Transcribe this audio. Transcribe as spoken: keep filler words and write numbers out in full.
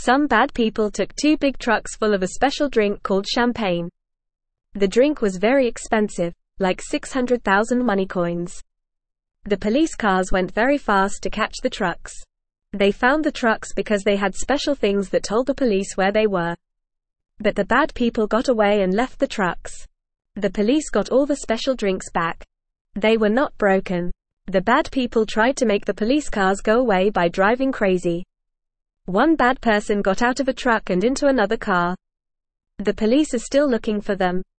Some bad people took two big trucks full of a special drink called champagne. The drink was very expensive, like six hundred thousand money coins. The police cars went very fast to catch the trucks. They found the trucks because they had special things that told the police where they were. But the bad people got away and left the trucks. The police got all the special drinks back. They were not broken. The bad people tried to make the police cars go away by driving crazy. One bad person got out of a truck and into another car. The police are still looking for them.